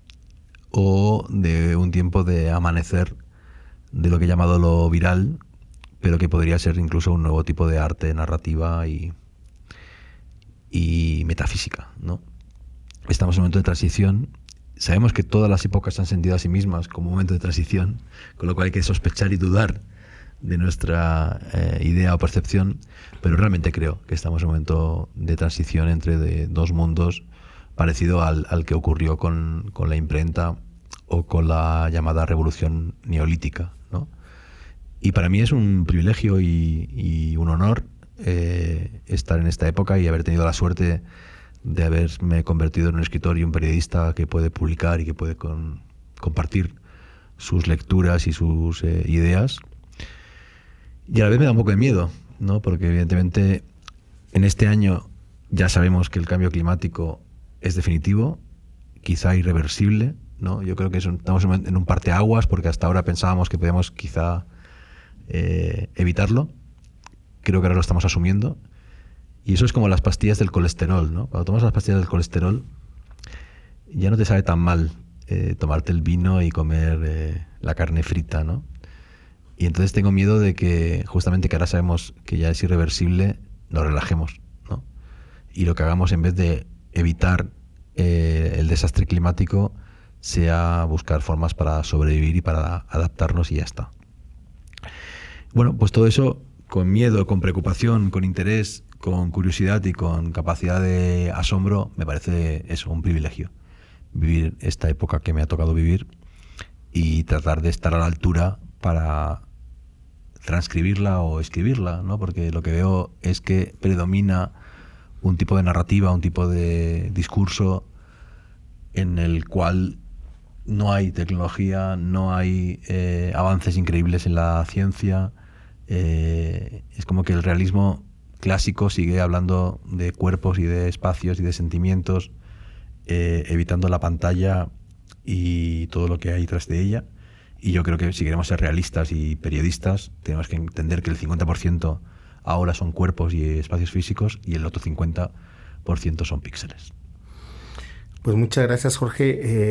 o de un tiempo de amanecer, de lo que he llamado lo viral, pero que podría ser incluso un nuevo tipo de arte, narrativa y, y metafísica, ¿no? Estamos en un momento de transición. Sabemos que todas las épocas se han sentido a sí mismas como un momento de transición, con lo cual hay que sospechar y dudar de nuestra eh, idea o percepción, pero realmente creo que estamos en un momento de transición entre de dos mundos parecido al, al que ocurrió con, con la imprenta o con la llamada revolución neolítica, ¿no? Y para mí es un privilegio y, y un honor eh, estar en esta época y haber tenido la suerte de haberme convertido en un escritor y un periodista que puede publicar y que puede con, compartir sus lecturas y sus eh, ideas. Y a la vez me da un poco de miedo, ¿no? Porque evidentemente en este año ya sabemos que el cambio climático es definitivo, quizá irreversible, ¿no? Yo creo que es un, estamos en un parteaguas porque hasta ahora pensábamos que podíamos quizá eh, evitarlo. Creo que ahora lo estamos asumiendo. Y eso es como las pastillas del colesterol, ¿no? Cuando tomas las pastillas del colesterol ya no te sabe tan mal eh, tomarte el vino y comer eh, la carne frita, ¿no? Y entonces tengo miedo de que justamente que ahora sabemos que ya es irreversible, nos relajemos, ¿no? Y lo que hagamos en vez de evitar eh, el desastre climático sea buscar formas para sobrevivir y para adaptarnos y ya está. Bueno, pues todo eso con miedo, con preocupación, con interés, con curiosidad y con capacidad de asombro, me parece eso, un privilegio. Vivir esta época que me ha tocado vivir y tratar de estar a la altura para transcribirla o escribirla, ¿no? Porque lo que veo es que predomina un tipo de narrativa, un tipo de discurso en el cual no hay tecnología, no hay eh, avances increíbles en la ciencia. Eh, es como que el realismo clásico sigue hablando de cuerpos y de espacios y de sentimientos, eh, evitando la pantalla y todo lo que hay tras de ella. Y yo creo que si queremos ser realistas y periodistas, tenemos que entender que el cincuenta por ciento ahora son cuerpos y espacios físicos y el otro cincuenta por ciento son píxeles. Pues muchas gracias, Jorge, eh,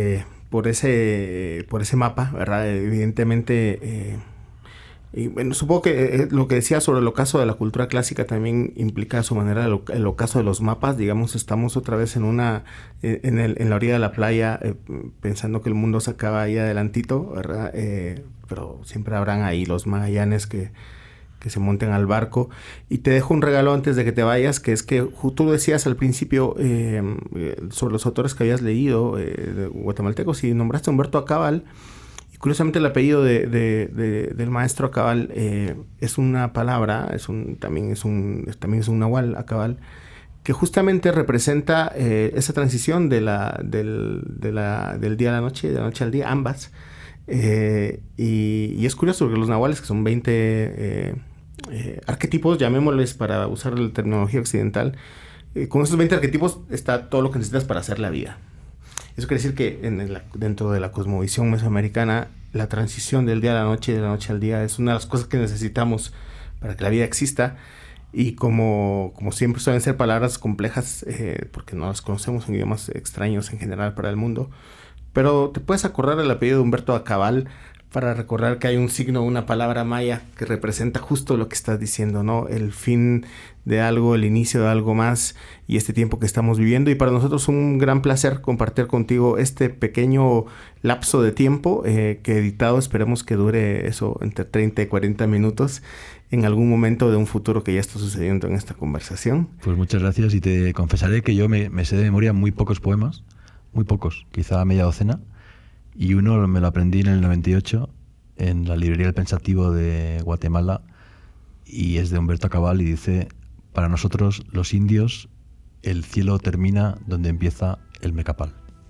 por ese, por ese mapa, ¿verdad? Evidentemente, eh, y bueno, supongo que eh, lo que decía sobre el ocaso de la cultura clásica también implica a su manera el, el ocaso de los mapas. Digamos, estamos otra vez en una eh, en, el, en la orilla de la playa, eh, pensando que el mundo se acaba ahí adelantito, ¿verdad? Eh, pero siempre habrán ahí los Magallanes que que se monten al barco. Y te dejo un regalo antes de que te vayas, que es que tú decías al principio eh, sobre los autores que habías leído, eh, de guatemaltecos, y nombraste a Humberto Acabal, y curiosamente el apellido de, de, de, del maestro Acabal eh, es una palabra, es un, también, es un, también es un nahual, Acabal, que justamente representa eh, esa transición de la, del, de la, del día a la noche, de la noche al día, ambas. Eh, y, y es curioso porque los nahuales, que son veinte eh, eh, arquetipos, llamémosles para usar la terminología occidental, eh, con esos veinte arquetipos está todo lo que necesitas para hacer la vida. Eso quiere decir que en el, dentro de la cosmovisión mesoamericana, la transición del día a la noche y de la noche al día es una de las cosas que necesitamos para que la vida exista. Y como, como siempre suelen ser palabras complejas, eh, porque no las conocemos en idiomas extraños en general para el mundo, pero te puedes acordar el apellido de Humberto Acabal para recordar que hay un signo, una palabra maya que representa justo lo que estás diciendo, ¿no? El fin de algo, el inicio de algo más y este tiempo que estamos viviendo. Y para nosotros es un gran placer compartir contigo este pequeño lapso de tiempo eh, que editado esperemos que dure eso entre treinta y cuarenta minutos en algún momento de un futuro que ya está sucediendo en esta conversación. Pues muchas gracias y te confesaré que yo me, me sé de memoria muy pocos poemas. Muy pocos, quizá media docena, y uno me lo aprendí en el noventa y ocho en la librería El Pensativo de Guatemala y es de Humberto Acabal y dice: para nosotros los indios el cielo termina donde empieza el Mecapal.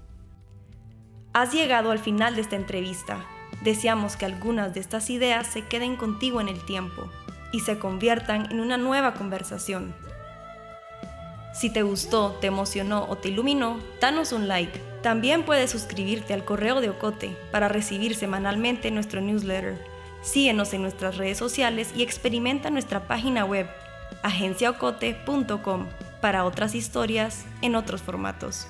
Has llegado al final de esta entrevista. Deseamos que algunas de estas ideas se queden contigo en el tiempo y se conviertan en una nueva conversación. Si te gustó, te emocionó o te iluminó, danos un like. También puedes suscribirte al correo de Ocote para recibir semanalmente nuestro newsletter. Síguenos en nuestras redes sociales y experimenta nuestra página web, agencia ocote punto com, para otras historias en otros formatos.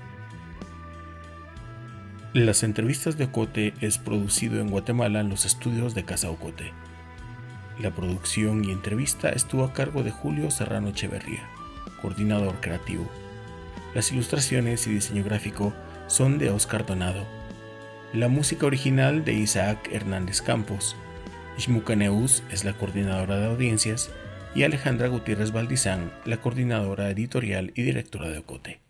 Las entrevistas de Ocote es producido en Guatemala en los estudios de Casa Ocote. La producción y entrevista estuvo a cargo de Julio Serrano Echeverría, coordinador creativo. Las ilustraciones y diseño gráfico son de Oscar Donado. La música original de Isaac Hernández Campos. Ishmuka Neus es la coordinadora de audiencias y Alejandra Gutiérrez Valdizán, la coordinadora editorial y directora de Ocote.